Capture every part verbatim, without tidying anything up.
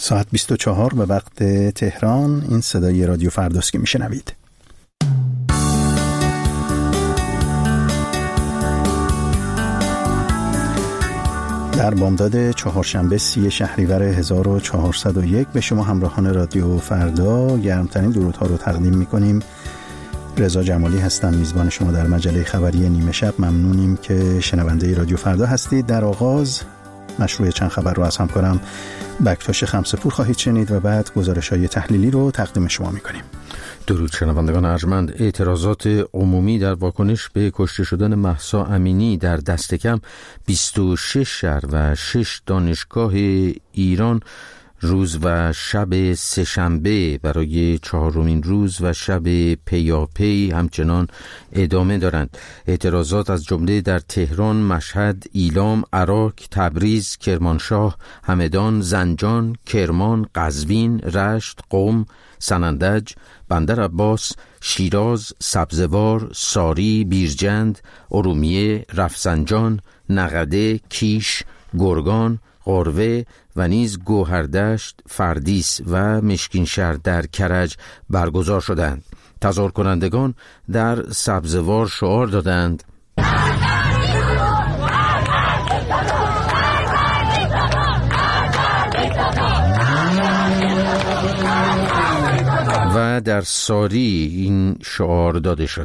ساعت بیست و چهار به وقت تهران. این صدای رادیو فرداست که میشنوید. در بامداد چهارشنبه سی شهریور هزار و چهارصد و یک به شما همراهان رادیو فردا گرمترین درودها رو تقدیم میکنیم. رضا جمالی هستم، میزبان شما در مجله خبری نیمه شب. ممنونیم که شنونده رادیو فردا هستید. در آغاز مشروع چند خبر رو از همکارم بکتاش خمسه‌پور خواهید شنید و بعد گزارش‌های تحلیلی رو تقدیم شما می‌کنیم. درود شنوندگان ارجمند. اعتراضات عمومی در واکنش به کشته شدن مهسا امینی در دست کم بیست و شش شهر و شش دانشگاه ایران روز و شب سه‌شنبه برای چهارمین روز و شب پیاپی همچنان ادامه دارند. اعتراضات از جمله در تهران، مشهد، ایلام، عراق، تبریز، کرمانشاه، همدان، زنجان، کرمان، قزوین، رشت، قم، سنندج، بندرعباس، شیراز، سبزوار، ساری، بیرجند، ارومیه، رفسنجان، نقده، کیش، گرگان، قروه و نیز گوهردشت، فردیس و مشکینشهر در کرج برگزار شدند. تظاهر کنندگان در سبزوار شعار دادند و در ساری این شعار داده شد.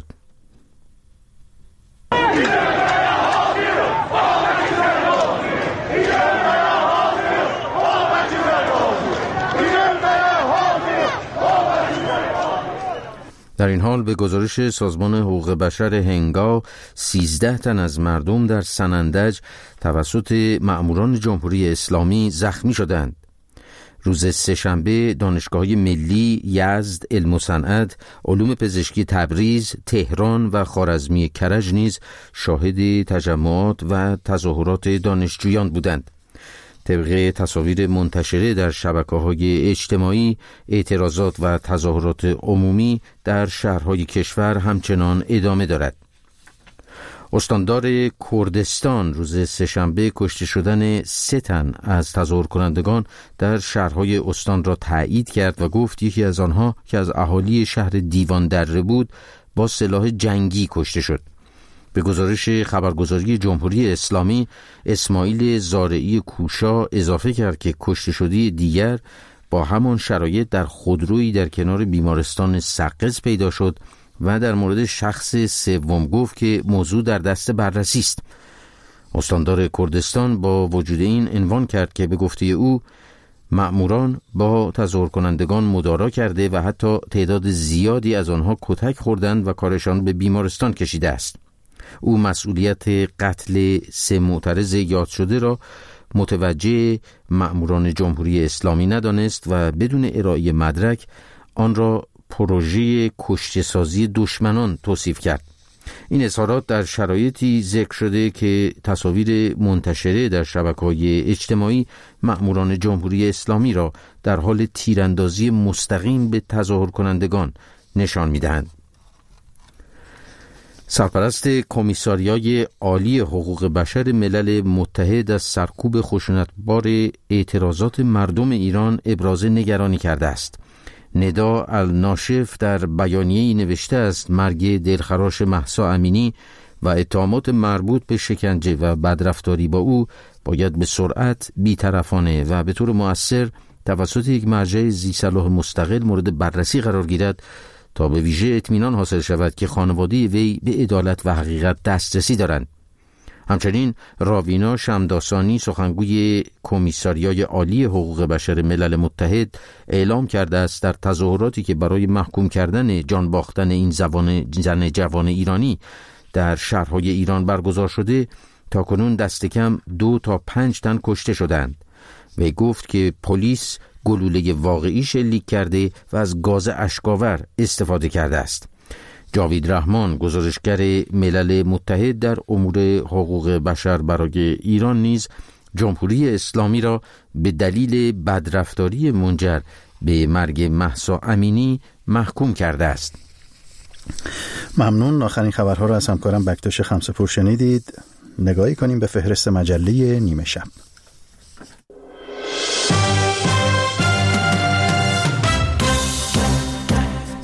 در این حال به گزارش سازمان حقوق بشر هنگا سیزده تن از مردم در سنندج توسط مأموران جمهوری اسلامی زخمی شدند. روز سه‌شنبه دانشگاه‌های ملی، یزد، علم و صنعت، علوم پزشکی تبریز، تهران و خوارزمی کرج نیز شاهد تجمعات و تظاهرات دانشجویان بودند. طبق تصاویر منتشره در شبکه‌های اجتماعی، اعتراضات و تظاهرات عمومی در شهرهای کشور همچنان ادامه دارد. استاندار کردستان روز سه‌شنبه کشته شدن سه تن از تظاهر کنندگان در شهرهای استان را تایید کرد و گفت یکی از آنها که از اهالی شهر دیوان دره بود با سلاح جنگی کشته شد. به گزارش خبرگزاری جمهوری اسلامی، اسماعیل زارعی کوشا اضافه کرد که کشته شده دیگر با همان شرایط در خودرویی در کنار بیمارستان سقز پیدا شد و در مورد شخص سوم گفت که موضوع در دست بررسی است. استاندار کردستان با وجود این عنوان کرد که به گفته او مأموران با تظاهر کنندگان مدارا کرده و حتی تعداد زیادی از آنها کتک خوردند و کارشان به بیمارستان کشیده است. او مسئولیت قتل سه معترض یاد شده را متوجه مأموران جمهوری اسلامی ندانست و بدون ارائه مدرک آن را پروژه کشته‌سازی دشمنان توصیف کرد. این اظهارات در شرایطی ذکر شده که تصاویر منتشره در شبکه‌های اجتماعی مأموران جمهوری اسلامی را در حال تیراندازی مستقیم به تظاهر کنندگان نشان می‌دهند. سرپرست کمیساریای عالی حقوق بشر ملل متحد از سرکوب خشونتبار اعتراضات مردم ایران ابراز نگرانی کرده است. ندا الناشف در بیانیه‌ای نوشته است مرگ دلخراش مهسا امینی و اتهامات مربوط به شکنجه و بدرفتاری با او باید به سرعت، بی‌طرفانه و به طور مؤثر توسط یک مرجع ذی‌صلاح مستقل مورد بررسی قرار گیرد تا به ویژه اطمینان حاصل شود که خانواده وی به عدالت و حقیقت دسترسی دارند. همچنین راوینا شمداسانی سخنگوی کمیساریای عالی حقوق بشر ملل متحد اعلام کرده است در تظاهراتی که برای محکوم کردن جان باختن این زبان زن جوان ایرانی در شهرهای ایران برگزار شده تاکنون دست کم دو تا پنج تن کشته شدند. وی گفت که پلیس گلوله واقعی شلیک کرده و از گاز اشک‌آور استفاده کرده است. جاوید رحمان گزارشگر ملل متحد در امور حقوق بشر برای ایران نیز جمهوری اسلامی را به دلیل بدرفتاری منجر به مرگ مهسا امینی محکوم کرده است. ممنون. آخرین خبرها را از همکارم بکتاش خمسه‌پور شنیدید. نگاهی کنیم به فهرست مجله نیمه شب.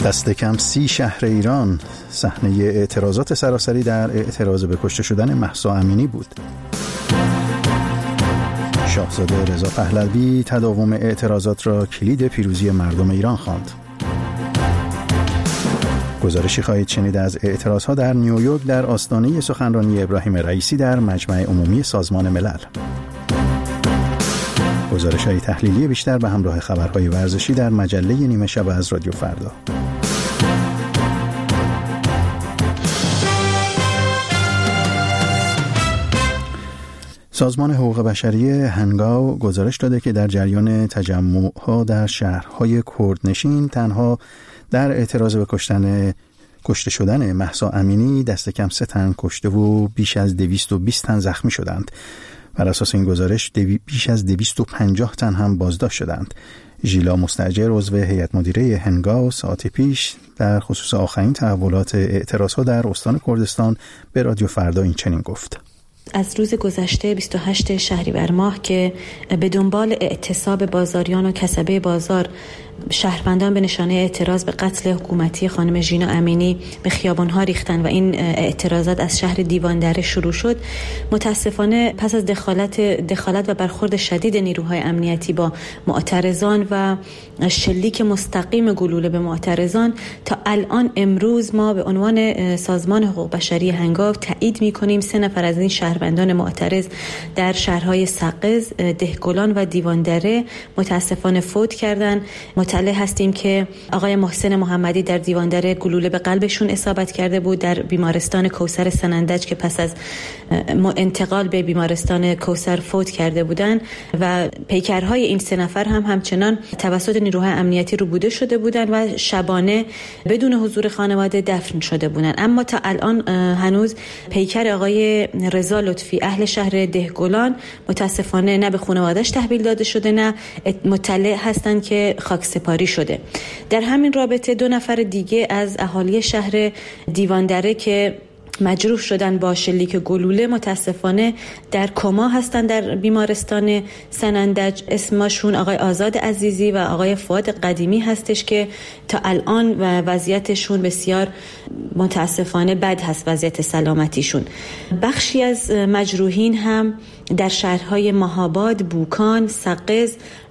دست کم سی شهر ایران صحنه اعتراضات سراسری در اعتراض به کشته شدن مهسا امینی بود. شاهزاده رضا پهلوی تداوم اعتراضات را کلید پیروزی مردم ایران خواند. گزارشی خواهید شنید از اعتراضها در نیویورک در آستانه سخنرانی ابراهیم رئیسی در مجمع عمومی سازمان ملل. گزارش‌های تحلیلی بیشتر به همراه خبرهای ورزشی در مجله نیمه شب از رادیو فردا. سازمان حقوق بشری هنگاو گزارش داده که در جریان تجمع‌ها در شهرهای کردنشین تنها در اعتراض به کشتن کشته شدن مهسا امینی دست کم سه تن کشته و بیش از دویست و بیست تن زخمی شدند. بر اساس این گزارش بیش از دویست و پنجاه تن هم بازداشت شدند. ژیلا مستاجر عضو هیئت مدیره هنگاو ساعت پیش در خصوص آخرین تحولات اعتراضها در استان کردستان به رادیو فردا این چنین گفت: از روز گذشته بیست و هشتم شهریور ماه که به دنبال اعتصاب بازاریان و کسبه بازار شهروندان به نشانه اعتراض به قتل حکومتی خانم ژینا امینی به خیابان‌ها ریختن و این اعتراضات از شهر دیواندره شروع شد، متاسفانه پس از دخالت دخالت و برخورد شدید نیروهای امنیتی با معترضان و شلیک مستقیم گلوله به معترضان، تا الان امروز ما به عنوان سازمان حقوق بشری هنگاو تایید می‌کنیم سه نفر از این شهروندان معترض در شهرهای سقز، دهگلان و دیواندره متاسفانه فوت کردند. مطلع هستیم که آقای محسن محمدی در دیواندره گلوله به قلبشون اصابت کرده بود، در بیمارستان کوثر سنندج که پس از انتقال به بیمارستان کوثر فوت کرده بودند و پیکرهای این سه نفر هم همچنان توسط نیروهای امنیتی ربوده شده بودند و شبانه بدون حضور خانواده دفن شده بودند. اما تا الان هنوز پیکر آقای رضا لطفی اهل شهر دهگلان متاسفانه نه به خانواده‌اش تحویل داده شده، نه مطلع هستند که خاک سپاری شده. در همین رابطه دو نفر دیگه از اهالی شهر دیواندره که مجروح شدن با شلیک گلوله متاسفانه در کما هستن در بیمارستان سنندج. اسمشون آقای آزاد عزیزی و آقای فؤاد قدیمی هستش که تا الان و وضعیتشون بسیار متاسفانه بد هست، وضعیت سلامتیشون. بخشی از مجروحین هم در شهرهای مهاباد، بوکان، سقز،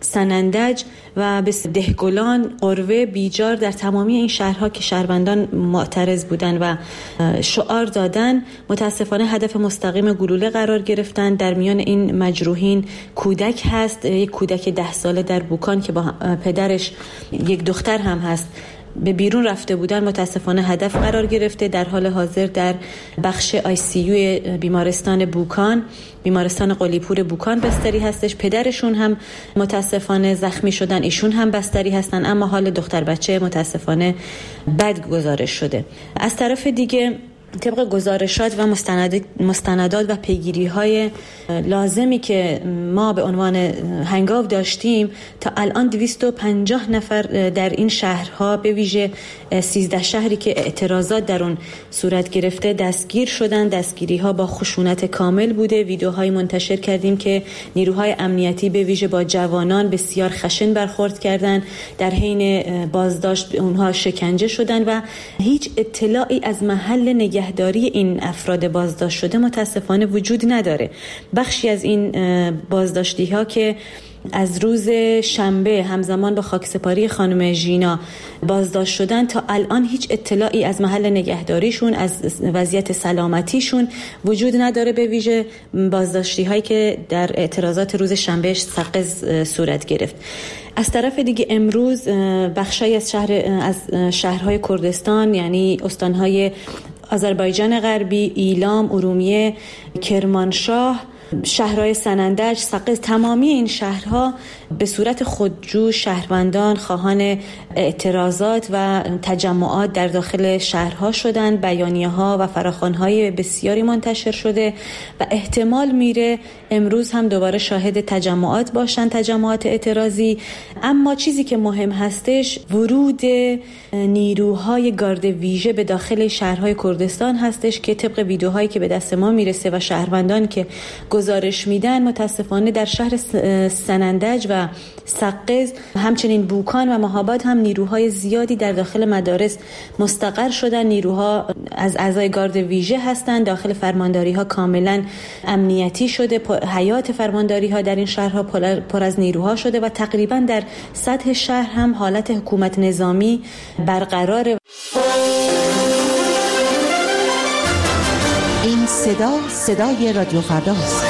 سنندج و به دهگلان، قروه، بیجار، در تمامی این شهرها که شهروندان معترض بودن و شعار دادن متاسفانه هدف مستقیم گلوله قرار گرفتن. در میان این مجروحین کودک هست، یک کودک ده ساله در بوکان که با پدرش یک دختر هم هست به بیرون رفته بودن متاسفانه هدف قرار گرفته. در حال حاضر در بخش آی سی یو بیمارستان بوکان، بیمارستان قلیپور بوکان بستری هستش. پدرشون هم متاسفانه زخمی شدن، ایشون هم بستری هستن، اما حال دختر بچه متاسفانه بد گزارش شده. از طرف دیگه طبق گزارشات و مستندات و پیگیری‌های لازمی که ما به عنوان هنگاو داشتیم، تا الان دویست و پنجاه نفر در این شهرها به ویژه سیزده شهری که اعتراضات در اون صورت گرفته دستگیر شدن. دستگیری‌ها با خشونت کامل بوده. ویدیوهای منتشر کردیم که نیروهای امنیتی به ویژه با جوانان بسیار خشن برخورد کردن، در حین بازداشت اونها شکنجه شدن و هیچ اطلاعی از محل نگه نگهداری این افراد بازداشت شده متاسفانه وجود نداره. بخشی از این بازداشتی ها که از روز شنبه همزمان با خاکسپاری خانم ژینا بازداشت شدن، تا الان هیچ اطلاعی از محل نگهداریشون، از وضعیت سلامتیشون وجود نداره، به ویژه بازداشتی هایی که در اعتراضات روز شنبه سقز صورت گرفت. از طرف دیگه امروز بخشی از شهر از شهرهای کردستان، یعنی استانهای آذربایجان غربی، ایلام، ارومیه، کرمانشاه، شهرهای سنندج، سقز، تمامی این شهرها به صورت خودجو شهروندان خواهان اعتراضات و تجمعات در داخل شهرها شدند. بیانیه‌ها و فراخوان‌های بسیاری منتشر شده و احتمال میره امروز هم دوباره شاهد تجمعات باشن، تجمعات اعتراضی. اما چیزی که مهم هستش ورود نیروهای گارد ویژه به داخل شهرهای کردستان هستش که طبق ویدیوهایی که به دست ما میرسه و شهروندان که گزارش میدن، متاسفانه در شهر سنندج و و سقز، همچنین بوکان و مهاباد هم نیروهای زیادی در داخل مدارس مستقر شدن. نیروها از اعضای گارد ویژه هستند. داخل فرمانداری ها کاملا امنیتی شده. حیات فرمانداری ها در این شهرها پر از نیروها شده و تقریبا در سطح شهر هم حالت حکومت نظامی برقراره. این صدا صدای رادیو فرداست.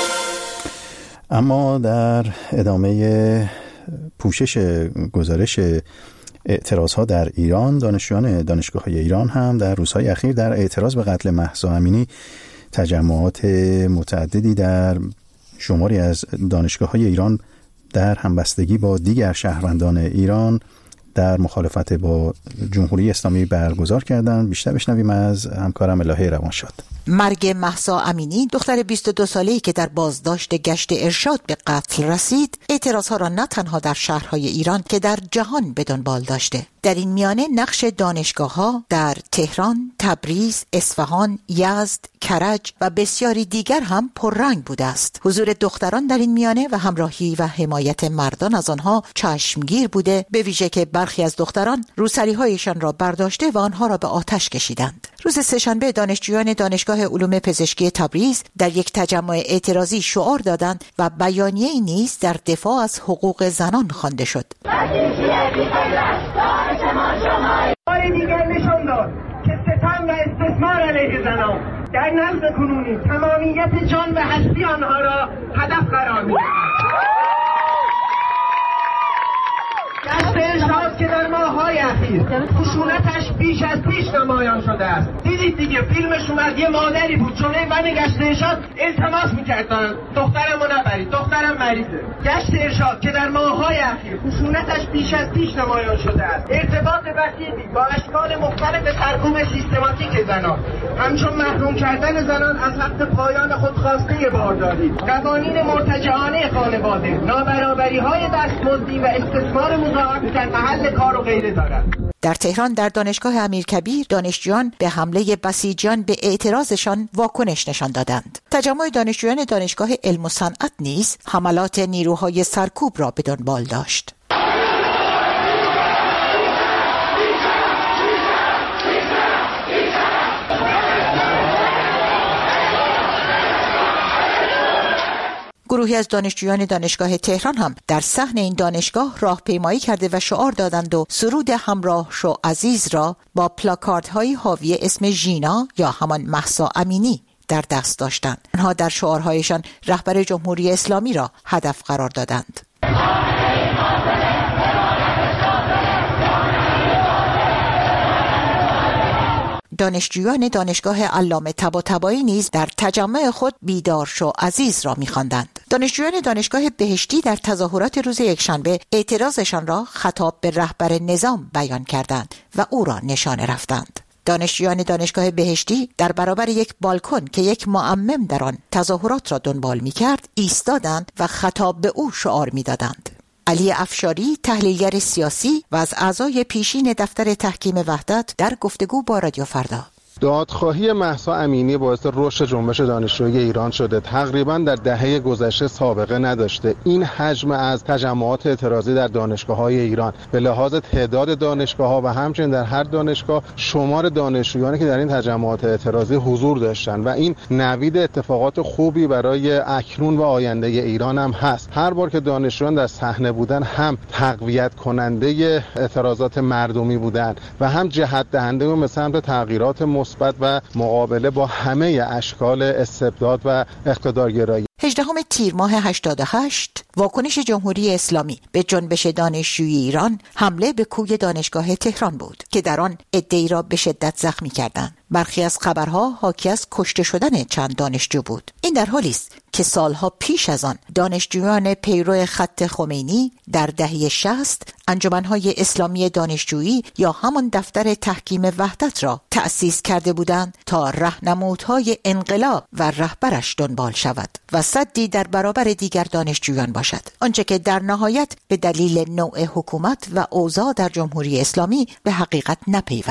اما در ادامه پوشش گزارش اعتراضها در ایران، دانشجویان دانشگاه‌های ایران هم در روزهای اخیر در اعتراض به قتل مهسا امینی تجمعات متعددی در شماری از دانشگاه‌های ایران در همبستگی با دیگر شهروندان ایران در مخالفت با جمهوری اسلامی برگزار کردند. بیشتر بشنویم از همکارم الهه روانشاد. مرگ مهسا امینی، دختر بیست و دو ساله‌ای که در بازداشت گشت ارشاد به قتل رسید، اعتراضها را نه تنها در شهرهای ایران که در جهان به دنبال داشته. در این میانه نقش دانشگاه‌ها در تهران، تبریز، اصفهان، یزد، کرج و بسیاری دیگر هم پررنگ بوده است. حضور دختران در این میانه و همراهی و حمایت مردان از آنها چشمگیر بوده، به ویژه که برخی از دختران روسری‌هایشان را برداشته و آنها را به آتش کشیدند. روز سه‌شنبه دانشجویان دانشگاه علوم پزشکی تبریز در یک تجمع اعتراضی شعار دادند و بیانیه‌ای نیز در دفاع از حقوق زنان خوانده شد. بار دیگر نشان داد که ستم و استثمار علیه زنان در نزد کنونی تمامیت جان و هستی آنها را هدف قرار می‌دهد. گشت ارشاد که در ماه‌های اخیر خشونتش بیش از پیش نمایان شده است. دیدید دیگه فیلمش اومد، یه مادری بود جلوی من گشت ارشاد التماس می‌کردن دخترمو نبرید، دخترم مریضه. گشت ارشاد که در ماه‌های اخیر خشونتش بیش از پیش نمایان شده است. ارتباط وسیعی با اشکال مختلف ترکوب سیستماتیک زنان، همچون محروم کردن زنان از حق پایان خودخواسته بارداری، قوانین مرتجعانه خانواده، نابرابری‌های دستمزدی و استثمار مضاعف در محل کار و غیره دارد. در تهران در دانشگاه امیرکبیر دانشجویان به حمله بسیجیان به اعتراضشان واکنش نشان دادند. تجمع دانشجویان دانشگاه علم و صنعت نیز حملات نیروهای سرکوب را به دنبال داشت. گروهی از دانشجویان دانشگاه تهران هم در صحن این دانشگاه راهپیمایی کرده و شعار دادند و سرود همراه شو عزیز را با پلاکاردهای حاوی اسم ژینا یا همان مهسا امینی در دست داشتند. آنها در شعارهایشان رهبر جمهوری اسلامی را هدف قرار دادند. دانشجویان دانشگاه علامه طباطبایی نیز در تجمع خود بیدار شو عزیز را می‌خواندند. دانشجویان دانشگاه بهشتی در تظاهرات روز یکشنبه اعتراضشان را خطاب به رهبر نظام بیان کردند و او را نشانه رفتند. دانشجویان دانشگاه بهشتی در برابر یک بالکن که یک معمم در آن تظاهرات را دنبال می‌کرد ایستادند و خطاب به او شعار می‌دادند. علی افشاری، تحلیلگر سیاسی و از اعضای پیشین دفتر تحکیم وحدت، در گفتگو با رادیو فردا: دادخواهی مهسا امینی باعث رشد جنبش دانشجویی ایران شده. تقریبا در دهه گذشته سابقه نداشته. این حجم از تجمعات اعتراضی در دانشگاه‌های ایران به لحاظ تعداد دانشگاه‌ها و همچنین در هر دانشگاه شمار دانشجویانی که در این تجمعات اعتراضی حضور داشتند و این نوید اتفاقات خوبی برای اکنون و آینده ایران هم هست. هر بار که دانشجویان در صحنه بودن هم تقویت کننده اعتراضات مردمی بودند و هم جهت دهنده به سمت تغییرات مثبت و مقابله با همه اشکال استبداد و اقتدارگرایی. هجدهم تیر ماه هشتاد و هشت واکنش جمهوری اسلامی به جنبش دانشجویی ایران حمله به کوی دانشگاه تهران بود که در آن عده‌ای را به شدت زخمی کردند. برخی از خبرها حاکی از کشته شدن چند دانشجو بود. این در حالی است که سالها پیش از آن دانشجویان پیرو خط خمینی در دهه شصت انجمن‌های اسلامی دانشجویی یا همان دفتر تحکیم وحدت را تأسیس کرده بودند تا راهنمودهای انقلاب و رهبرش دنبال شود و صدی در برابر دیگر دانشجویان باشد، آنچه که در نهایت به دلیل نوع حکومت و اوضاع در جمهوری اسلامی به حقیقت نپیوست.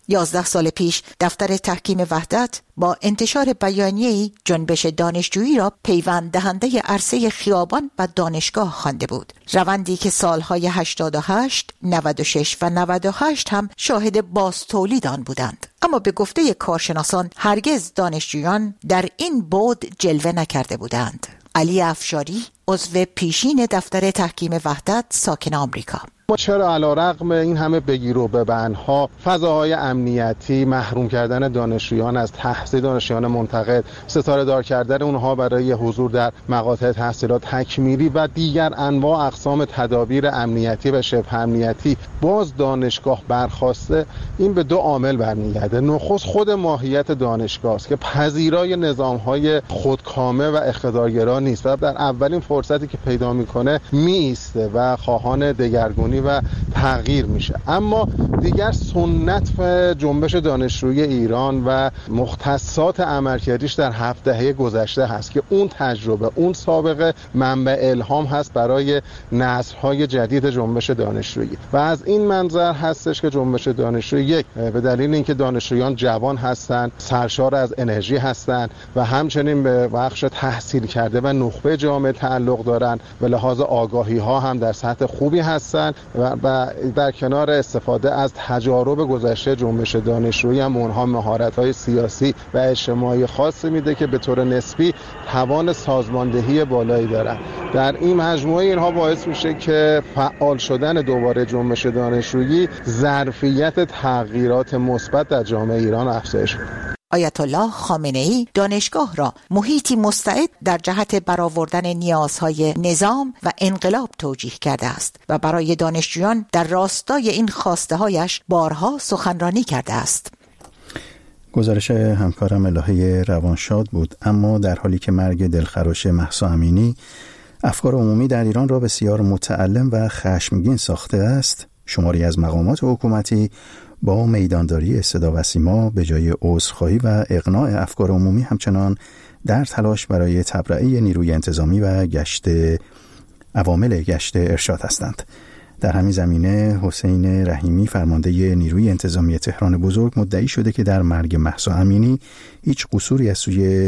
یازده سال پیش دفتر تحکیم وحدت با انتشار بیانیه‌ای جنبش دانشجویی را پیوند دهنده عرصه خیابان و دانشگاه خوانده بود. روندی که سالهای هشتاد و هشت، نود و شش و نود و هشت هم شاهد باز تولید آن بودند. اما به گفته کارشناسان هرگز دانشجویان در این بعد جلوه نکرده بودند. علی افشاری، عضو پیشین دفتر تحکیم وحدت، ساکن آمریکا: ما چرا علیرغم این همه بگیر و ببندها، فضاهای امنیتی، محروم کردن دانشجویان از تحصیل، دانشجویان منتقد، ستاره دار کردن اونها برای حضور در مقاطع تحصیلات تکمیلی و دیگر انواع اقسام تدابیر امنیتی و شبه امنیتی، باز دانشگاه برخواسته، این به دو عامل برمیگرده. نخست خود ماهیت دانشگاه است که پذیرای نظام‌های خودکامه و اقتدارگرا نیست و در اولین فرصتی که پیدا می‌کنه می‌ایسته و خواهان دگرگونی و تغییر میشه. اما دیگر سنت و جنبش دانشجویی ایران و مختصات عملکردیش در هفت دهه گذشته هست که اون تجربه، اون سابقه منبع الهام هست برای نسل‌های جدید جنبش دانشجویی و از این منظر هستش که جنبش دانشجویی یک به دلیل اینکه دانشجویان جوان هستند، سرشار از انرژی هستند و همچنین به بخش تحصیل کرده و نخبه جامعه تعلق دارند و لحاظ آگاهی ها هم در سطح خوبی هستند و در کنار استفاده از تجارب گذشته جنبش دانشجویی هم اونها مهارت‌های سیاسی و اجتماعی خاصی میده که به طور نسبی توان سازماندهی بالایی دارن. در این مجموعه اینها باعث میشه که فعال شدن دوباره جنبش دانشجویی ظرفیت تغییرات مثبت در جامعه ایران افزایش بده. آیت الله خامنه‌ای دانشگاه را محیطی مستعد در جهت برآوردن نیازهای نظام و انقلاب توجیه کرده است و برای دانشجویان در راستای این خواسته‌هایش بارها سخنرانی کرده است. گزارش همکارم الهه روانشاد بود. اما در حالی که مرگ دلخراش مهسا امینی افکار عمومی در ایران را بسیار متألم و خشمگین ساخته است، شماری از مقامات حکومتی با میدانداری صدا و سیما به جای عذرخواهی و اقناع افکار عمومی همچنان در تلاش برای تبرئه نیروی انتظامی و گشت عوامل گشت ارشاد هستند. در همین زمینه حسین رحیمی فرمانده نیروی انتظامی تهران بزرگ مدعی شده که در مرگ مهسا امینی هیچ قصوری از سوی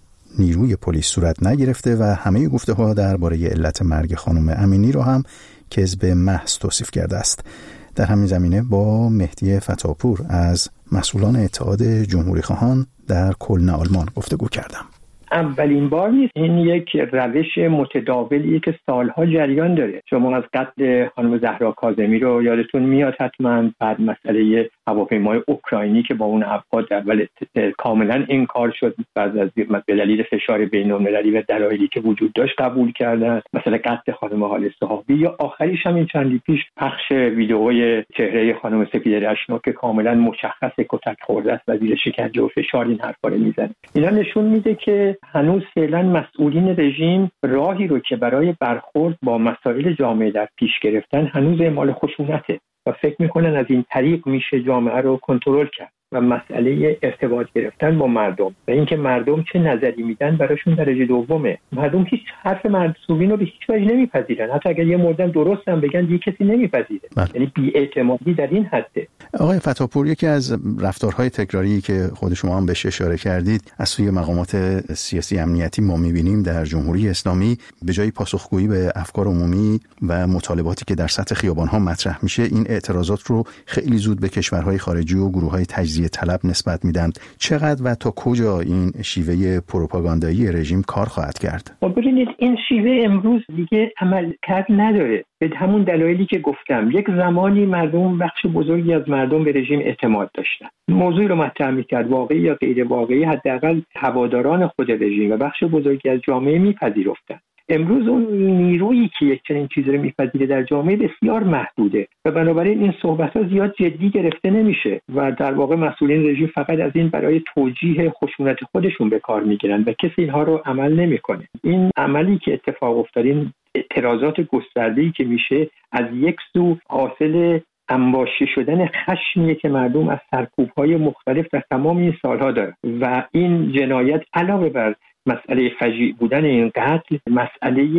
نیروی پلیس صورت نگرفته و همه گفته‌ها درباره علت مرگ خانم امینی را هم کذب محض توصیف کرده است. در همین زمینه با مهدی فتاپور از مسئولان اتحاد جمهوری خواهان در کلن آلمان گفتگو کردم. اولین بار نیست، این یک روش متداولیه که سالها جریان داره. شما از قتل خانم زهرا کاظمی رو یادتون میاد حتما، بعد مسئله هواپیمای اوکراینی که با اون افراد اول کاملا انکار شد، بعد از به دلیل فشار بین‌المللی و دلایلی که وجود داشت قبول کردن، مثلا قتل خانم هاله صحابی، یا آخریش هم این چندی پیش پخش ویدئوی چهره خانم سپیده رشنا که کاملا مشخص کتک خورده است و زیر شکنجه و فشار این حرفا رو میزنه. اینا نشون میده که هنوز فعلا مسئولین رژیم راهی رو که برای برخورد با مسائل جامعه در پیش گرفتن هنوز اعمال خشونته و فکر میکنن از این طریق میشه جامعه رو کنترل کرد و مسئله ارتباط گرفتن با مردم و اینکه مردم چه نظری میدن براشون درجه دومه. مردم هیچ حرف مسئولین رو به هیچ وجه نمیپذیرن، حتی اگر یه موردم درست هم بگن دیگه کسی نمیپذیره. یعنی بی‌اعتمادی در این حده. آقای فتاپور، یکی از رفتارهای تکراری که خود شما هم بهش اشاره کردید از سوی مقامات سیاسی امنیتی ما می‌بینیم در جمهوری اسلامی، به جای پاسخگویی به افکار عمومی و مطالباتی که در سطح خیابان‌ها مطرح میشه، این اعتراضات رو خیلی زود به کشورهای خارجی و گروه‌های تجزیه طلب نسبت میدن. چقدر و تا کجا این شیوه پروپاگاندایی رژیم کار خواهد کرد؟ ببینید این شیوه امروز دیگه عمل کرد نداره، به همون دلایلی که گفتم. یک زمانی مردم، بخش بزرگی از مردم به رژیم اعتماد داشتن، موضوعی رو مطرح می‌کرد، واقعی یا غیر واقعی، حداقل هواداران خود رژیم و بخش بزرگی از جامعه میپذیرفتن. امروز اون نیرویی که یک چنین چیزی رو میپذیره در جامعه بسیار محدوده و بنابراین این صحبت‌ها زیاد جدی گرفته نمیشه و در واقع مسئولین رژیم فقط از این برای توجیه خشونت خودشون به کار میگیرن و کسی اینها رو عمل نمیکنه. این عملی که اتفاق افتاد، اعتراضات گسترده‌ای که میشه، از یک سو حاصل انباشته شدن خشمیه که مردم از سرکوب‌های مختلف در تمام این سالها دارن و این جنایت علاوه بر مسئله فجیع بودن این قتل، مسئله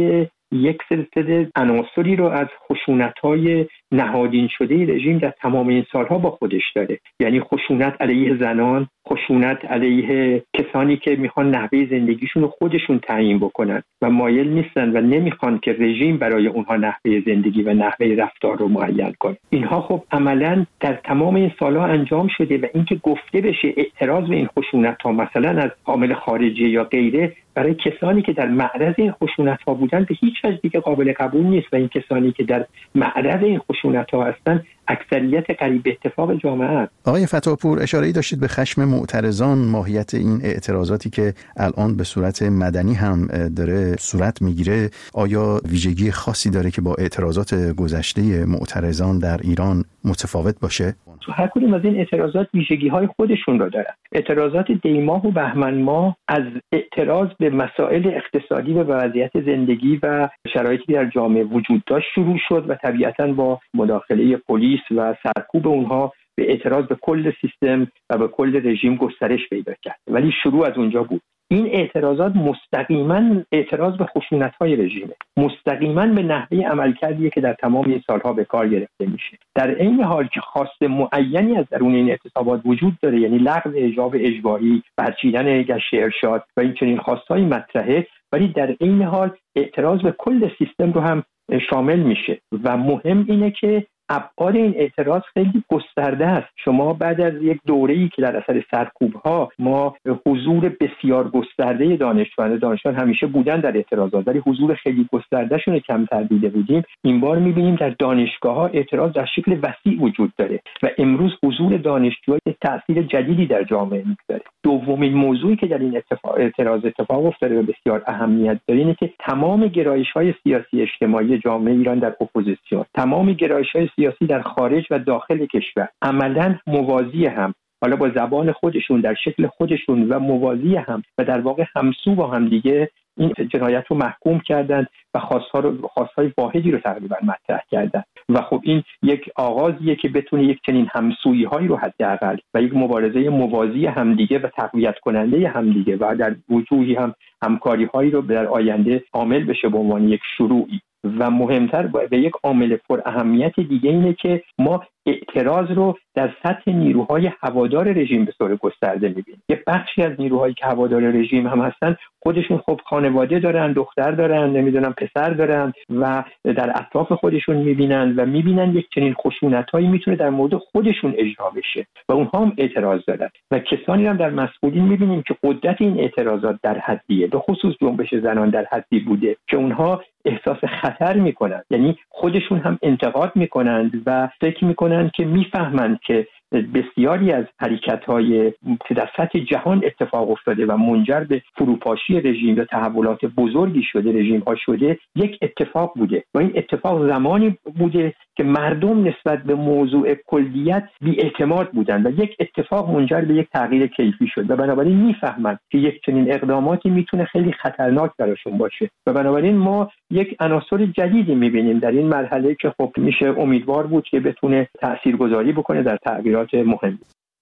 یک سلسله عناصری رو از خشونت‌های نهادین شده رژیم در تمام این سالها با خودش داره. یعنی خشونت علیه زنان، خشونت علیه کسانی که میخوان نحوه زندگیشون رو خودشون تعیین بکنن و مایل نیستن و نمیخوان که رژیم برای اونها نحوه زندگی و نحوه رفتار رو معین کنه. اینها خب عملاً در تمام این سالها انجام شده و اینکه گفته بشه اعتراض به این خشونت‌ها مثلا از عامل خارجی یا غیره برای کسانی که در معرض این خشونت‌ها بودن به هیچ وجه دیگه قابل قبول نیست و این کسانی که در معرض این خشونت‌ها هستن اکثریت قریب اتفاق جامعه است. آقای فتاحپور اشاره‌ای داشتید به خشم معترضان، ماهیت این اعتراضاتی که الان به صورت مدنی هم داره صورت میگیره آیا ویژگی خاصی داره که با اعتراضات گذشته معترضان در ایران متفاوت باشه؟ تو هر کدوم از این اعتراضات ویژگی‌های خودشون رو دارن. اعتراضات دیماه و بهمن ماه از اعتراض به مسائل اقتصادی و وضعیت زندگی و شرایطی در جامعه وجود داشت شروع شد و طبیعتاً با مداخله پلیس و سرکوب اونها به اعتراض به کل سیستم و به کل رژیم گسترش پیدا کرد. ولی شروع از اونجا بود. این اعتراضات مستقیما اعتراض به خشونت‌های رژیمه، مستقیما به نحوه عملکردیه که در تمام این سالها به کار گرفته میشه. در عین حال که خواست معینی از درون این اعتصابات وجود داره، یعنی لغو حجاب اجباری، برچیدن گشت ارشاد و این چنین خواستهای مطرحه، ولی در عین حال اعتراض به کل سیستم رو هم شامل میشه و مهم اینه که ابعاد این اعتراض خیلی گسترده است. شما بعد از یک دوره‌ای که در اثر سرکوب‌ها ما حضور بسیار گسترده دانشجویان دانشجویان همیشه بودن در اعتراضات ولی حضور خیلی گستردهشون کمتر دیده بودیم، این بار می‌بینیم در دانشگاه‌ها اعتراض در شکل وسیع وجود داره و امروز حضور دانشجویان تأثیر جدیدی در جامعه می‌گذاره. دومین موضوعی که در این اتفاق اعتراض اتفاق افتاده و بسیار اهمیت داره اینه که تمام گرایش‌های سیاسی اجتماعی جامعه ایران در اپوزیسیون، تمام گرایش‌های سیاسی در خارج و داخل کشور عملاً موازی هم، حالا با زبان خودشون در شکل خودشون و موازی هم و در واقع همسو با هم دیگه این جنایت رو محکوم کردند و خواستها رو خواستهای واحدی رو تقریبا مطرح کردند و خب این یک آغازیه که بتونه یک چنین همسویی هایی رو حداقل و یک مبارزه موازی همدیگه و تقویت کننده همدیگه و در وجوهی هم همکاری هایی رو در آینده عامل بشه به عنوان یک شروعی. و مهمتر به یک عامل پر اهمیت دیگه اینه که ما اعتراض رو در سطح نیروهای هوادار رژیم به صورت گسترده می‌بینیم. یه بخشی از نیروهایی که هوادار رژیم هم هستن خودشون خب خانواده دارن، دختر دارن، نمیدونم پسر دارن و در اطراف خودشون می‌بینن و می‌بینن یک چنین خشونتایی میتونه در مورد خودشون اجرا بشه و اونها هم اعتراض دارن و کسانی هم در مسئولین می‌بینیم که قدرت این اعتراضات در حدیه، به خصوص جنبش زنان در حدی بوده که اونها احساس خطر میکنن، یعنی خودشون هم انتقاد میکنند و فکر میکنند که میفهمند که بسیاری از حرکت‌های که در سطح جهان اتفاق افتاده و منجر به فروپاشی رژیم و تحولات بزرگی شده رژیم‌ها شده یک اتفاق بوده و این اتفاق زمانی بوده که مردم نسبت به موضوع کلیت بی‌اعتماد بودند و یک اتفاق منجر به یک تغییر کیفی شد و بنابراین میفهمند که یک چنین اقداماتی میتونه خیلی خطرناک براشون باشه و بنابراین ما یک عناصر جدیدی میبینیم در این مرحله که خب میشه امیدوار بود که بتونه تاثیرگذاری بکنه در تغییرات مهم.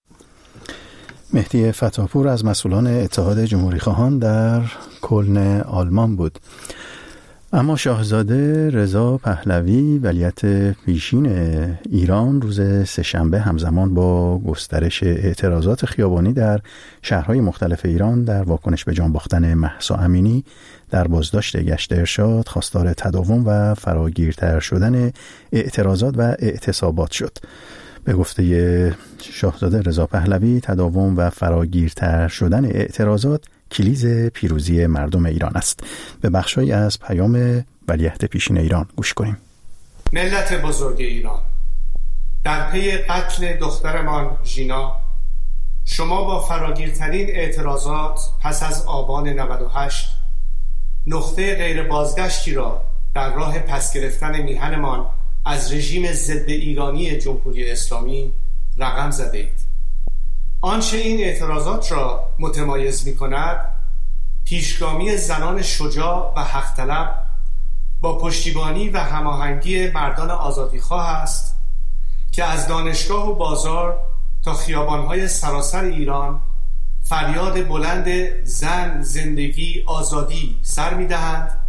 مهدی فتاحپور از مسئولان اتحاد جمهوری خواهان در کلن آلمان بود. اما شاهزاده رضا پهلوی ولیعهد پیشین ایران روز سه‌شنبه همزمان با گسترش اعتراضات خیابانی در شهرهای مختلف ایران در واکنش به جان باختن مهسا امینی در بازداشت گشت ارشاد خواستار تداوم و فراگیرتر شدن اعتراضات و اعتصابات شد. به گفته شاهزاده رضا پهلوی تداوم و فراگیرتر شدن اعتراضات کلیز پیروزی مردم ایران است. به بخشی از پیام ولیعهد پیشین ایران گوش کنیم. ملت بزرگ ایران، در پی قتل دخترمان ژینا شما با فراگیرترین اعتراضات پس از آبان نود و هشت نقطه غیر بازگشتی را در راه پس گرفتن میهنمان از رژیم ضد ایرانی جمهوری اسلامی رقم زده اید. آنچه این اعتراضات را متمایز می کند پیشگامی زنان شجاع و حق طلب با پشتیبانی و هماهنگی مردان آزادیخواه است که از دانشگاه و بازار تا خیابانهای سراسر ایران فریاد بلند زن، زندگی، آزادی سر می دهند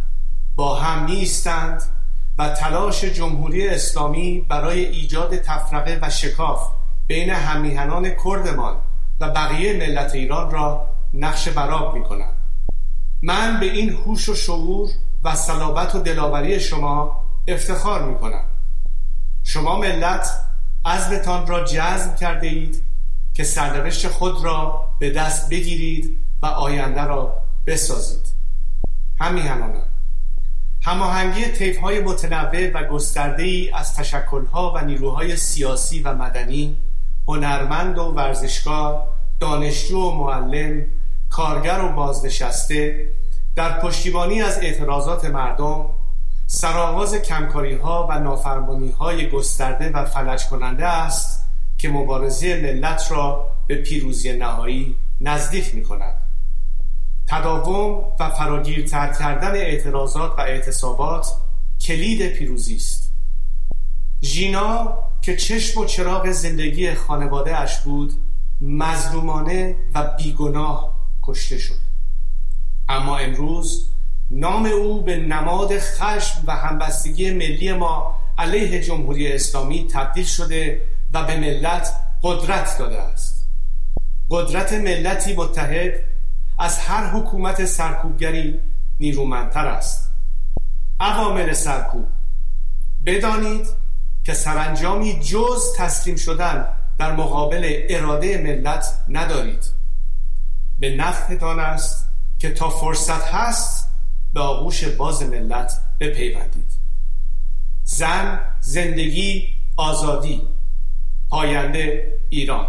با هم نیستند و تلاش جمهوری اسلامی برای ایجاد تفرقه و شکاف بین هممیهنان کردمان و بقیه ملت ایران را نقش برآب می‌کنند. من به این هوش و شعور و صلابت و دلاوری شما افتخار می‌کنم. شما ملت عزمتان را جزم کرده اید که سرنوشت خود را به دست بگیرید و آینده را بسازید. هممیهنانم، هماهنگی طیف‌های متنوع و گسترده‌ای از تشکل‌ها و نیروهای سیاسی و مدنی، هنرمند و ورزشکار، دانشجو و معلم، کارگر و بازنشسته در پشتیبانی از اعتراضات مردم، سرآغاز کمکاری‌ها و نافرمانی‌های گسترده و فلج کننده است که مبارزه ملت را به پیروزی نهایی نزدیک می‌کند. تداوم و فراگیرتر کردن اعتراضات و اعتصابات کلید پیروزی است. ژینا که چشم و چراغ زندگی خانواده اش بود، مظلومانه و بیگناه کشته شد. اما امروز نام او به نماد خشم و همبستگی ملی ما علیه جمهوری اسلامی تبدیل شده و به ملت قدرت داده است. قدرت ملتی متحد از هر حکومت سرکوبگری نیرومندتر است. عوامل سرکوب، بدانید که سرانجامی جز تسلیم شدن در مقابل اراده ملت ندارید. به نفعتان است که تا فرصت هست به آغوش باز ملت بپیوندید. زن، زندگی، آزادی. پاینده ایران.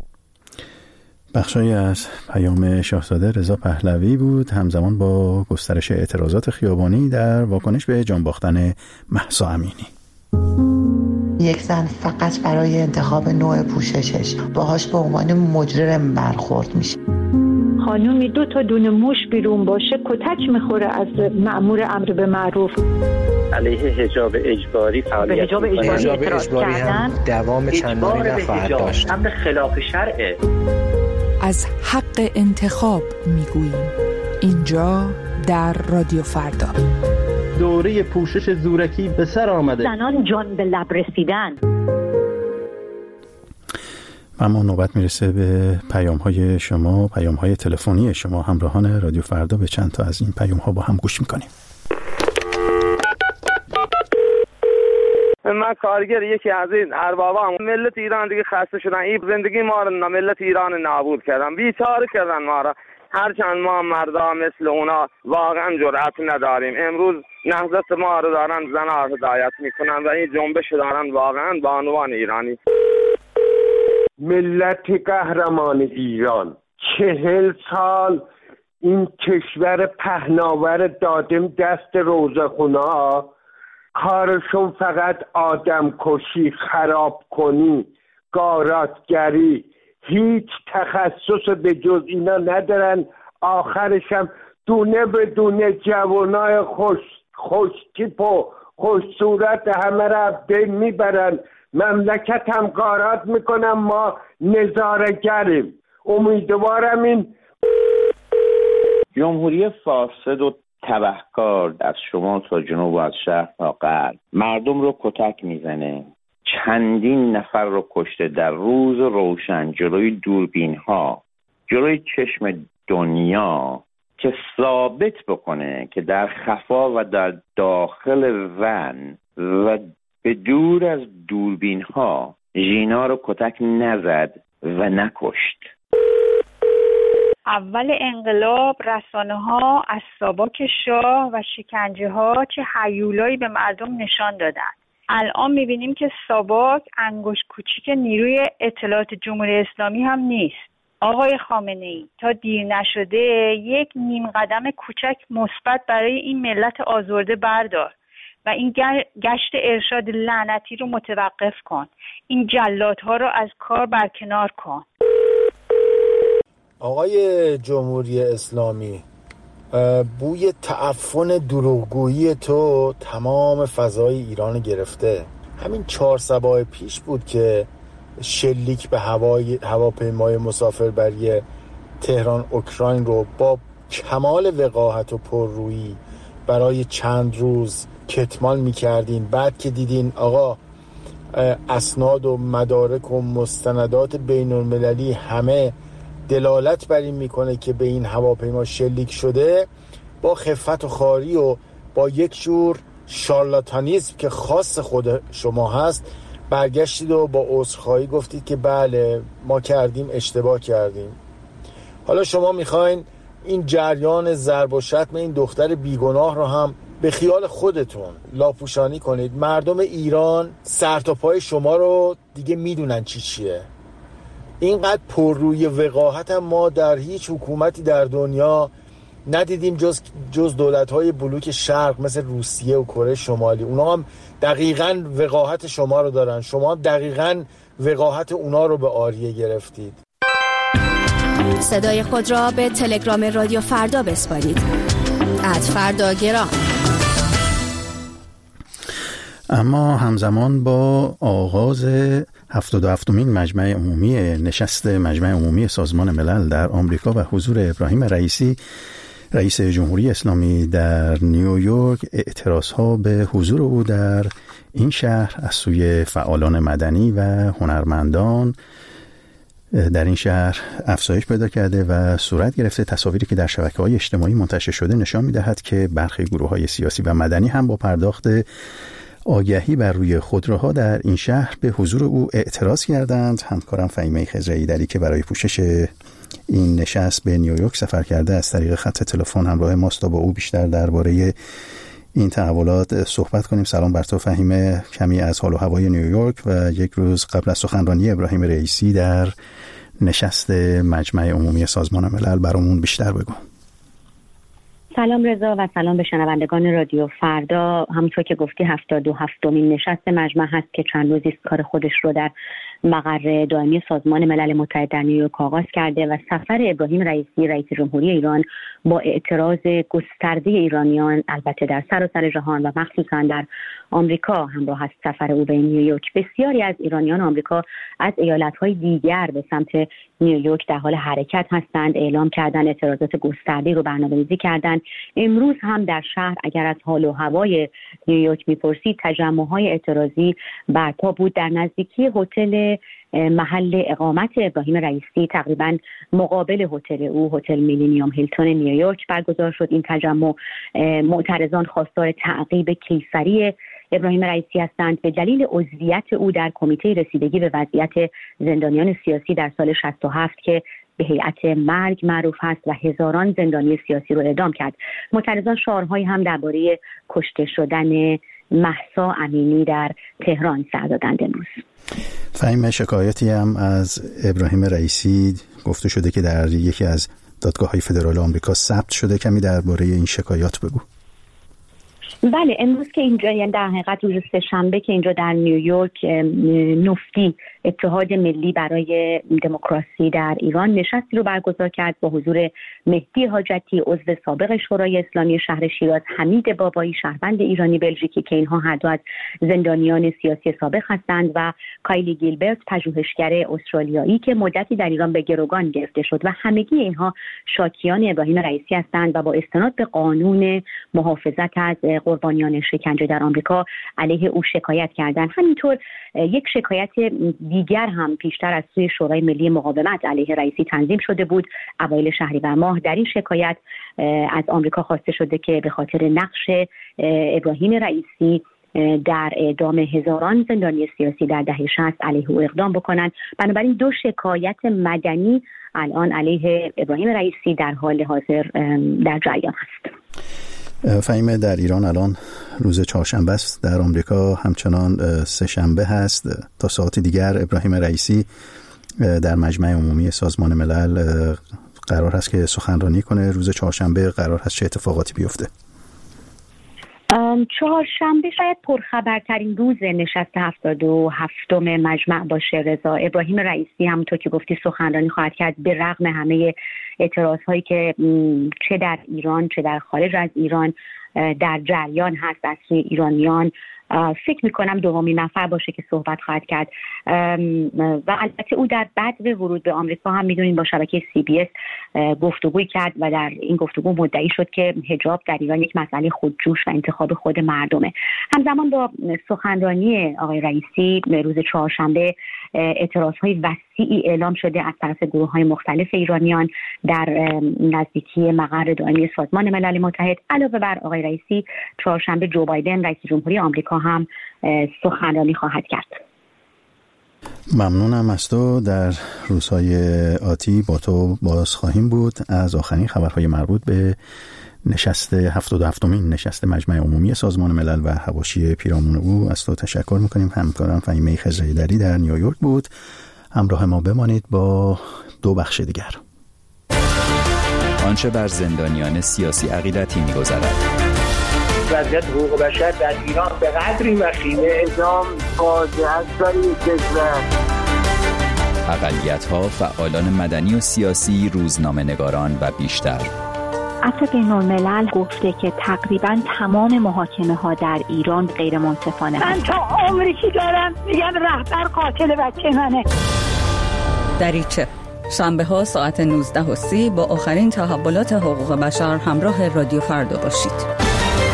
بخشی از پیام شاهزاده رضا پهلوی بود، همزمان با گسترش اعتراضات خیابانی در واکنش به جان باختن مهسا امینی. یک زن فقط برای انتخاب نوع پوششش باهاش به عنوان مجرم برخورد میشه. خانومی دو تا دونه موش بیرون باشه کتک میخوره از مأمور امر به معروف. علیه حجاب اجباری فعالیت حجاب اجباری, حجاب اجباری هم دوام چندانی نخواهد داشت. امر خلاف شرعه. از حق انتخاب میگوییم اینجا در رادیو فردا. دوره پوشش زورکی به سر آمده. زنان جان به لب رسیدن. اما نوبت میرسه به پیام های شما، پیام های تلفنی شما همراهان رادیو فردا. به چند تا از این پیام ها با هم گوش میکنیم. من کارگر یکی از این اربابام، ملت ایران دیگه خسته شدن، این زندگی ما رو ملت ایران نابود کردن، بیچاره کردن ما رو. هرچند ما مردا مثل اونا واقعا جرأت نداریم، امروز نهضت ما رو دارن زنها هدایت میکنن و این جنبش دارن واقعا بانوان ایرانی. ملت قهرمان ایران، چهل سال این کشور پهناور دادیم دست روزخونا، کارشون فقط آدم کشی، خراب کنی، غارتگری، هیچ تخصص به جز اینا ندارن. آخرش هم دونه به دونه جوانای خوش خوش تیپ و خوش صورت همه را بین میبرن، مملکت هم غارت میکنن، ما نظاره‌گریم. امیدوارم این جمهوری فاسد و تبهکار از شمال تا جنوب و از شهر تا غرب مردم رو کتک میزنه، چندین نفر رو کشته در روز روشن جلوی دوربین ها، جلوی چشم دنیا، که ثابت بکنه که در خفا و در داخل ون و به دور از دوربین ها ژینا رو کتک نزد و نکشت. اول انقلاب رسانه ها از ساواک شاه و شکنجه ها چه هیولایی به مردم نشان دادن. الان میبینیم که ساواک انگشت کوچیک نیروی اطلاعات جمهوری اسلامی هم نیست. آقای خامنه ای تا دیر نشده یک نیم قدم کوچک مثبت برای این ملت آزرده بردار و این گشت ارشاد لعنتی رو متوقف کن. این جلادها رو از کار برکنار کن. آقای جمهوری اسلامی، بوی تعفن دروغگویی تو تمام فضای ایران گرفته. همین چهار صباح پیش بود که شلیک به هوای هواپیمای مسافربری تهران اوکراین رو با کمال وقاحت و پررویی برای چند روز کتمان میکردین، بعد که دیدین آقا اسناد و مدارک و مستندات بین المللی همه دلالت بر این میکنه که به این هواپیما شلیک شده، با خفت و خواری و با یک جور شارلاتانیسم که خاص خود شما هست برگشتید و با عذرخواهی گفتید که بله ما کردیم، اشتباه کردیم. حالا شما میخواین این جریان ضرب و شتم این دختر بیگناه رو هم به خیال خودتون لاپوشانی کنید. مردم ایران سر تا پای شما رو دیگه میدونن چی چیه. اینقدر پرروی وقاحت هم ما در هیچ حکومتی در دنیا ندیدیم جز جز دولت‌های بلوک شرق مثل روسیه و کره شمالی. اونا هم دقیقاً وقاحت شما رو دارن، شما هم دقیقاً وقاحت اونا رو به آریه گرفتید. صدای خود را به تلگرام رادیو فردا بسپارید. ات فردا گرام. اما همزمان با آغاز هفتاد و هفتمین مجمع عمومی نشست مجمع عمومی سازمان ملل در آمریکا و حضور ابراهیم رئیسی رئیس جمهوری اسلامی در نیویورک، اعتراضها به حضور او در این شهر از سوی فعالان مدنی و هنرمندان در این شهر افزایش پیدا کرده و صورت گرفته. تصاویری که در شبکه‌های اجتماعی منتشر شده نشان می‌دهد که برخی گروه‌های سیاسی و مدنی هم با پرداخت آگهی بر روی خودروها در این شهر به حضور او اعتراض کردند. همکارم فهیمه خضرایی‌دری که برای پوشش این نشست به نیویورک سفر کرده از طریق خط تلفن همراه ماست تا با او بیشتر درباره این تحولات صحبت کنیم. سلام بر تو فهیمه. کمی از حال و هوای نیویورک و یک روز قبل از سخنرانی ابراهیم رئیسی در نشست مجمع عمومی سازمان ملل برامون بیشتر بگو. سلام رضا و سلام به شنوندگان رادیو فردا. همونطور که گفتی هفتاد و هفتمین نشست مجمع هست که چند روزی کار خودش رو در مقر دائمی سازمان ملل متحد در نیویورک آغاز کرده و سفر ابراهیم رئیسی رئیس جمهوری ایران با اعتراض گسترده ایرانیان البته در سراسر جهان و مخصوصا در آمریکا همراه است. سفر او به نیویورک بسیاری از ایرانیان آمریکا از ایالت‌های دیگر به سمت نیویورک در حال حرکت هستند. اعلام کردن اعتراضات گسترده رو برنامه‌ریزی کردن. امروز هم در شهر اگر از حال و هوای نیویورک می‌پرسید تجمع‌های اعتراضی برپا بود. در نزدیکی هتل محل اقامت ابراهیم رئیسی تقریباً مقابل هتل او، هتل میلینیوم هیلتون نیویورک برگزار شد. این تجمع معترضان خواستار تعقیب کیفری ابراهیم رئیسی هستند به دلیل عضویت او در کمیته رسیدگی به وضعیت زندانیان سیاسی در سال شصت و هفت که به هیئت مرگ معروف هست و هزاران زندانی سیاسی رو اعدام کرد. معترضان شعارهایی هم درباره کشته شدن مهسا امینی در تهران سر دادند. امروز فهیم شکایتی هم از ابراهیم رئیسی گفته شده که در یکی از دادگاه‌های فدرال آمریکا ثبت شده. کمی درباره این شکایات بگو. بله، امروز که اینجا یعنی در حقیقت روز سه‌شنبه که اینجا در نیویورک نفتی اتحاد ملی برای دموکراسی در ایران نشستی رو برگزار کرد با حضور مهدی حاجتی عضو سابق شورای اسلامی شهر شیراز، حمید بابایی شهروند ایرانی بلژیکی که اینها هر دو از زندانیان سیاسی سابق هستند و کایلی گیلبرت پژوهشگر استرالیایی که مدتی در ایران به گروگان گرفته شد و همگی اینها شاکیان ابراهیم رئیسی هستند و با استناد به قانون محافظت از قربانیان شکنجه در آمریکا علیه او شکایت کردند. همینطور یک شکایت دیگر هم پیشتر از سوی شورای ملی مقاومت علیه رئیسی تنظیم شده بود. اوایل شهریور ماه در این شکایت از آمریکا خواسته شده که به خاطر نقش ابراهیم رئیسی در اعدام هزاران زندانی سیاسی در دهه شصت علیه او اقدام بکنند. بنابراین دو شکایت مدنی الان علیه ابراهیم رئیسی در حال حاضر در جریان است. فهیمه، در ایران الان روز چهارشنبه است، در آمریکا همچنان سه شنبه هست. تا ساعت دیگر ابراهیم رئیسی در مجمع عمومی سازمان ملل قرار هست که سخنرانی کنه. روز چهارشنبه قرار هست چه اتفاقاتی بیفته؟ چهارشنبه شاید پرخبرترین روز نشست هفتاد و هفتم مجمع باشه رضا. ابراهیم رئیسی همونطور که گفتی سخنرانی خواهد کرد به رغم همه اعتراضهایی که چه در ایران چه در خارج از ایران در جریان هست از سوی ایرانیان فکر میکنم دومین نفر باشه که صحبت خواهد کرد و البته او در بعد ورود به آمریکا هم میدونین با شبکه سی بی اس گفتگوی کرد و در این گفتگو مدعی شد که حجاب در ایران یک مسئله خودجوش و انتخاب خود مردمه. همزمان با سخنرانی آقای رئیسی روز چهارشنبه اعتراضهای وسیعی اعلام شده از طرف گروه‌های مختلف ایرانیان در نزدیکی مقر دائمی سازمان ملل متحد. علاوه بر آقای رئیسی، چهارشنبه جو بایدن رئیس جمهوری آمریکا هم سخنرانی خواهد کرد. ممنونم از تو. در روزهای آتی با تو باز خواهیم بود از آخرین خبرهای مربوط به نشست هفتاد و هفتمین نشست مجمع عمومی سازمان ملل و حواشی پیرامون او از تو تشکر میکنیم. همکارم فهیمه خضرایی‌دری در نیویورک بود. همراه ما بمانید با دو بخش دیگر. آنچه بر زندانیان سیاسی عقیدتی می‌گذرد. وضعیت حقوق بشر در ایران به قدری وخیمه، اعدام فاجعه است برای کشور. اقلیت‌ها، فعالان مدنی و سیاسی، روزنامه‌نگاران و بیشتر. عفو بین‌الملل گفته که تقریباً تمام محاکمه‌ها در ایران غیر منصفانه. من تا عمری که دارم میگم رهبر قاتل بچه منه. دریچه شنبه ها ساعت نوزده و سی با آخرین تحولات حقوق بشر همراه رادیو فردا باشید.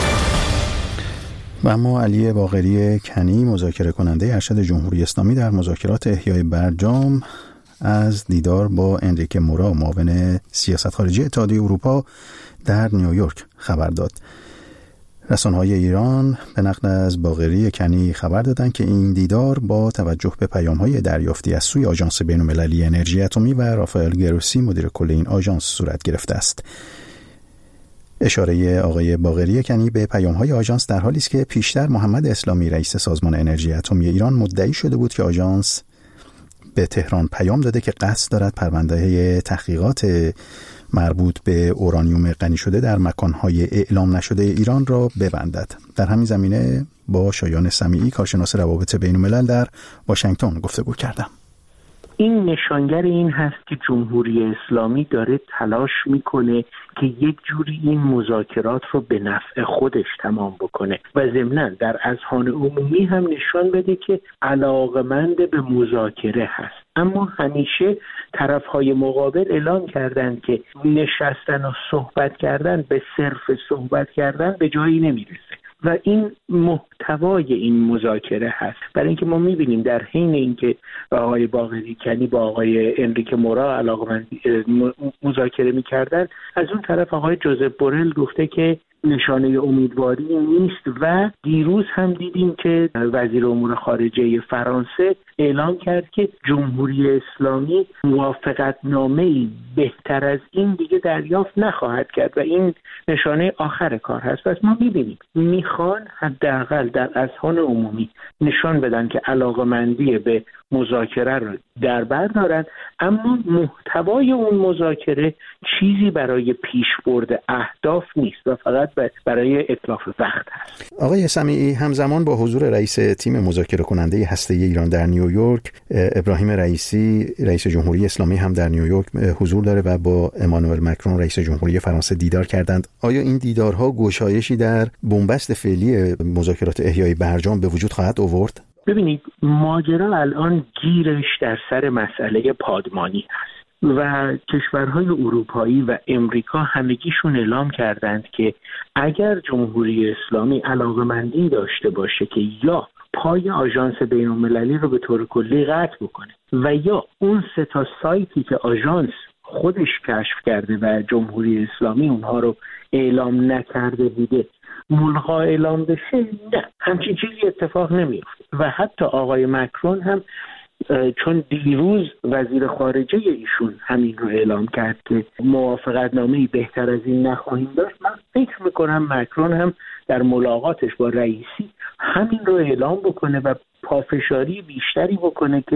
و اما علی باقری کنی، مذاکره کننده ارشد جمهوری اسلامی در مذاکرات احیای برجام، از دیدار با انریکه مورا، معاون سیاست خارجی اتحادیه اروپا، در نیویورک خبر داد. رسانه‌های ایران به نقل از باقری کنی خبر دادند که این دیدار با توجه به پیام‌های دریافتی از سوی آژانس بین‌المللی انرژی اتمی و رافائل گروسی، مدیر کل این آژانس، صورت گرفته است. اشاره آقای باقری کنی به پیام‌های آژانس در حالی است که پیشتر محمد اسلامی، رئیس سازمان انرژی اتمی ایران، مدعی شده بود که آژانس به تهران پیام داده که قصد دارد پرونده تحقیقات مربوط به اورانیوم غنی شده در مکانهای اعلام نشده ایران را ببندد. در همین زمینه با شایان سمیعی، کارشناس روابط بین‌الملل در واشنگتن، گفتگو کردم. این نشانگر این هست که جمهوری اسلامی داره تلاش میکنه که یک جوری این مذاکرات رو به نفع خودش تمام بکنه و ضمناً در اذهان عمومی هم نشان بده که علاقمند به مذاکره هست. اما همیشه طرفهای مقابل اعلام کردن که نشستن و صحبت کردن به صرف صحبت کردن به جایی نمیرسه و این محتوای این مذاکره هست. برای اینکه ما میبینیم در حین اینکه آقای باقری کنی با آقای انریکه مورا علاقمند مذاکره میکردن، از اون طرف آقای جوزف بورل گفته که نشانه امیدواری نیست و دیروز هم دیدیم که وزیر امور خارجه فرانسه اعلام کرد که جمهوری اسلامی موافقتنامه‌ای بهتر از این دیگه دریافت نخواهد کرد و این نشانه آخر کار هست. پس ما می‌بینیم میخوان حداقل در اذهان عمومی نشان بدن که علاقه‌مندی به مذاکره رو در بر دارن، اما محتوای اون مذاکره چیزی برای پیشبرد اهداف نیست و فقط برای اتلاف وقت هست. آقای سمیعی، همزمان با حضور رئیس تیم مذاکره کننده هسته‌ای ایران در نیویورک، ابراهیم رئیسی، رئیس جمهوری اسلامی، هم در نیویورک حضور داره و با امانوئل مکرون، رئیس جمهوری فرانسه، دیدار کردند. آیا این دیدارها گشایشی در بنبست فعلی مذاکرات احیای برجام به وجود خواهد آورد؟ ببینید، ماجرا الان گیرش در سر مسئله پادمانی هست و کشورهای اروپایی و امریکا همگیشون اعلام کردند که اگر جمهوری اسلامی علاقه‌مندی داشته باشه که یا پای آژانس بین‌المللی رو به طور کلی قطع بکنه و یا اون سه تا سایتی که آژانس خودش کشف کرده و جمهوری اسلامی اونها رو اعلام نکرده بوده ملغا اعلام بشه، نه، همچین چیزی اتفاق نمیفته. و حتی آقای مکرون هم چون دیروز وزیر خارجه ایشون همین رو اعلام کرد که موافقتنامه‌ای بهتر از این نخواهیم داشت، من فکر میکنم مکرون هم در ملاقاتش با رئیسی همین رو اعلام بکنه و پافشاری بیشتری بکنه که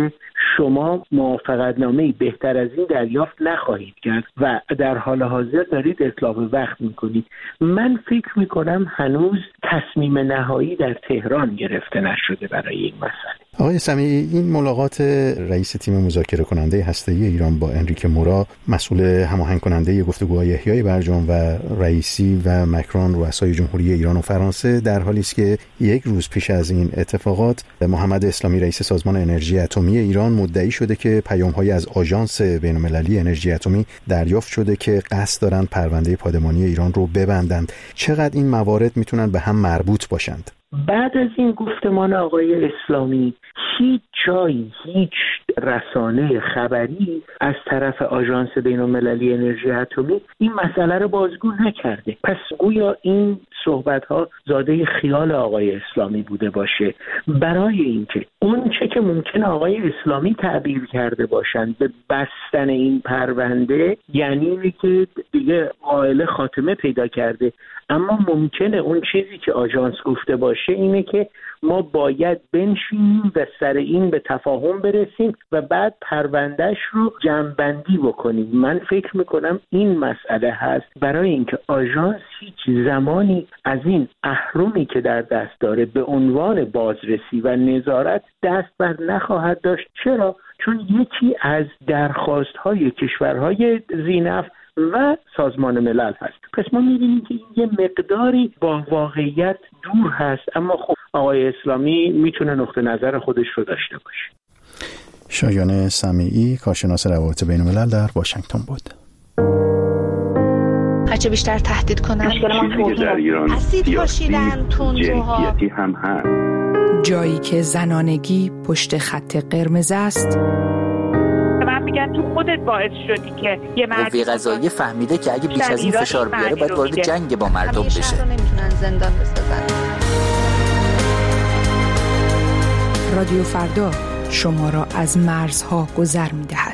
شما موافقتنامه‌ای بهتر از این دریافت نخواهید کرد و در حال حاضر دارید اتلاف وقت میکنید. من فکر میکنم هنوز تصمیم نهایی در تهران گرفته نشده برای این مسئله. آقای سمیعی، این ملاقات رئیس تیم مذاکره کننده هسته‌ای ایران با انریک مورا، مسئول هماهنگ کننده گفتگوهای احیای برجام، و رئیسی و مکرون، رؤسای جمهوری ایران و فرانسه، در حالی است که یک روز پیش از این اتفاقات محمد اسلامی رئیس سازمان انرژی اتمی ایران مدعی شده که پیام‌هایی از آژانس بین‌المللی انرژی اتمی دریافت شده که قصد دارند پرونده پادمانی ایران رو ببندند. چقدر این موارد میتونن به هم مربوط باشند؟ بعد از این گفتمان آقای اسلامی هیچ جایی، هیچ رسانه خبری از طرف آژانس بین‌المللی انرژی اتمی این مسئله رو بازگو نکرده. پس گویا این صحبت‌ها زاده خیال آقای اسلامی بوده باشه، برای اینکه اون چه که ممکن آقای اسلامی تعبیر کرده باشند به بستن این پرونده، یعنی اینه که دیگه عائله خاتمه پیدا کرده. اما ممکنه اون چیزی که آژانس گفته باشه اینه که ما باید بنشینیم و سر این به تفاهم برسیم و بعد پروندهش رو جمع‌بندی بکنیم. من فکر میکنم این مسئله هست، برای اینکه آژانس هیچ زمانی از این اهرمی که در دست داره به عنوان بازرسی و نظارت دست بر نخواهد داشت. چرا؟ چون یکی از درخواست‌های کشورهای ذی‌نفع و سازمان ملل هست. پس ما می‌بینیم که این یه مقداری با واقعیت دور هست، اما خب آقای اسلامی میتونه نقطه نظر خودش رو داشته باشه. شایان سمیعی، کارشناس روابط بین‌الملل در واشنگتن بود. هرچه بیشتر تهدید کنن در ایران اسید پاشیدن، تندروها هم هست. جایی که زنانگی پشت خط قرمز است، من میگم تو خودت باعث شدی که یه مرد قوه قضاییه فهمیده که اگه بیش از این فشار بیاره باید وارد جنگ با مردم بشه. شهر رو نمیتونن زندان بسازن. رادیو فردا شما را از مرزها گذر میدهد.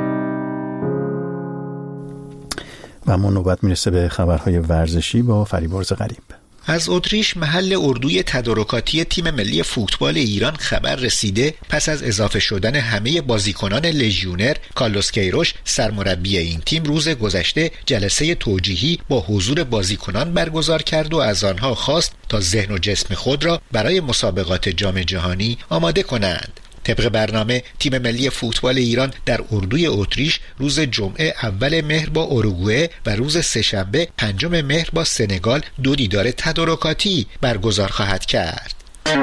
و ما نوبت میرسه به خبرهای ورزشی با فریبرز غریب. از اتریش محل اردوی تدارکاتی تیم ملی فوتبال ایران خبر رسیده پس از اضافه شدن همه بازیکنان لژیونر، کارلوس کیروش سرمربی این تیم روز گذشته جلسه توجیهی با حضور بازیکنان برگزار کرد و از آنها خواست تا ذهن و جسم خود را برای مسابقات جام جهانی آماده کنند. طبق برنامه تیم ملی فوتبال ایران در اردوی اتریش روز جمعه اول مهر با اوروگوئه و روز سه‌شنبه پنجم مهر با سنگال دو دیدار تدارکاتی برگزار خواهد کرد.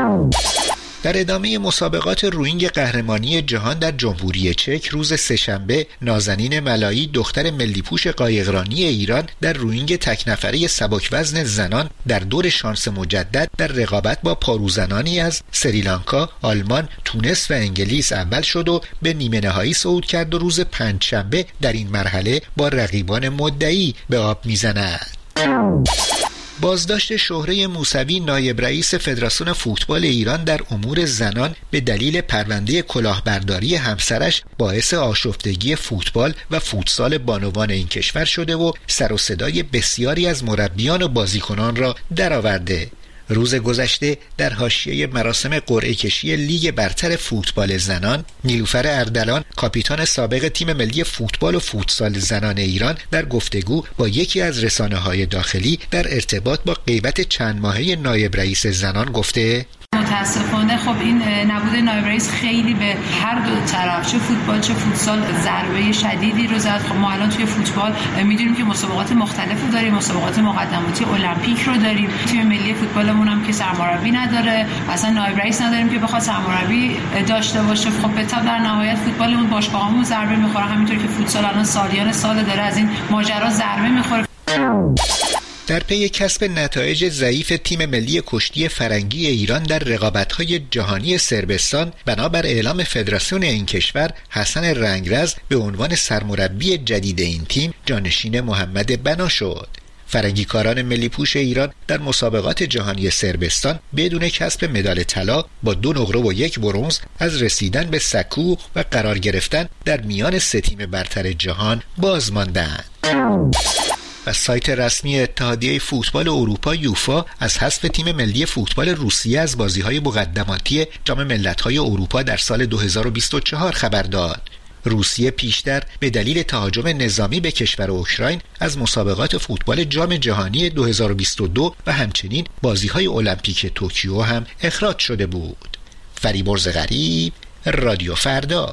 در ادامه مسابقات روینگ قهرمانی جهان در جمهوری چک روز سه‌شنبه نازنین ملایی دختر ملیپوش قایقرانی ایران در روینگ تک نفره سبک وزن زنان در دور شانس مجدد در رقابت با پاروزنانی از سریلانکا، آلمان، تونس و انگلیس اول شد و به نیمه نهایی صعود کرد و روز پنجشنبه در این مرحله با رقیبان مدعی به آب میزند. بازداشت شهره موسوی نایب رئیس فدراسیون فوتبال ایران در امور زنان به دلیل پرونده کلاهبرداری همسرش باعث آشفتگی فوتبال و فوتسال بانوان این کشور شده و سر و صدای بسیاری از مربیان و بازیکنان را درآورده. روز گذشته در حاشیه مراسم قرعه کشی لیگ برتر فوتبال زنان، نیلوفر اردلان کاپیتان سابق تیم ملی فوتبال و فوتسال زنان ایران در گفتگو با یکی از رسانه‌های داخلی در ارتباط با غیبت چند ماهه نایب رئیس زنان گفته: متاسفانه خب این نبود نایب رئیس خیلی به هر دو طرف، چه فوتبال چه فوتسال، ضربه شدیدی رو زد. خب ما الان توی فوتبال میدونیم که مسابقات مختلفی داریم، مسابقات مقدماتی المپیک رو داریم، تیم ملی فوتبالمون هم که سرمربی نداره، اصلا نایب رئیس نداریم که بخواد سرمربی داشته باشه. خب به طب در نهایت فوتبالمون باشگاهامون ضربه میخوره، همینطور که فوتسال الان سالیان سال داره از این ماجرا ضربه میخوره. در پی کسب نتایج ضعیف تیم ملی کشتی فرنگی ایران در رقابت‌های جهانی صربستان، بنابر اعلام فدراسیون این کشور، حسن رنگرز به عنوان سرمربی جدید این تیم جانشین محمد بنا شد. فرنگیکاران ملی پوش ایران در مسابقات جهانی صربستان بدون کسب مدال طلا با دو نقره و یک برنز از رسیدن به سکو و قرار گرفتن در میان سه تیم برتر جهان باز ماندند. و سایت رسمی اتحادیه فوتبال اروپا یوفا از حذف تیم ملی فوتبال روسیه از بازی‌های مقدماتی جام ملت‌های اروپا در سال دو هزار و بیست و چهار خبر داد. روسیه پیشتر به دلیل تهاجم نظامی به کشور اوکراین از مسابقات فوتبال جام جهانی دو هزار و بیست و دو و همچنین بازی‌های المپیک توکیو هم اخراج شده بود. فریبرز غریب، رادیو فردا.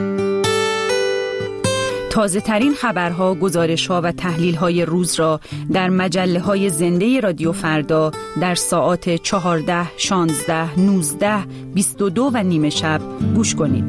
تازه ترین خبرها، گزارش‌ها و تحلیل‌های روز را در مجله‌های زنده رادیو فردا در ساعات چهارده، شانزده، نوزده، بیست و دو و نیمه شب گوش کنید.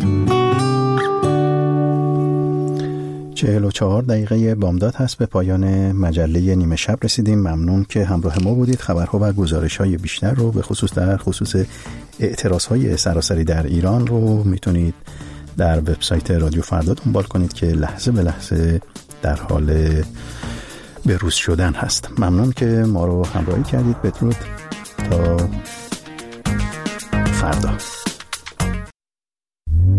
چهل و چهار دقیقه بامداد هست، به پایان مجله نیمه شب رسیدیم. ممنون که همراه ما بودید. خبرها و گزارش‌های بیشتر رو به خصوص در خصوص اعتراض‌های سراسری در ایران رو میتونید در وبسایت رادیو فردا دنبال کنید که لحظه به لحظه در حال بروز شدن هست. ممنون که ما رو همراهی کردید. بدرود تا فردا.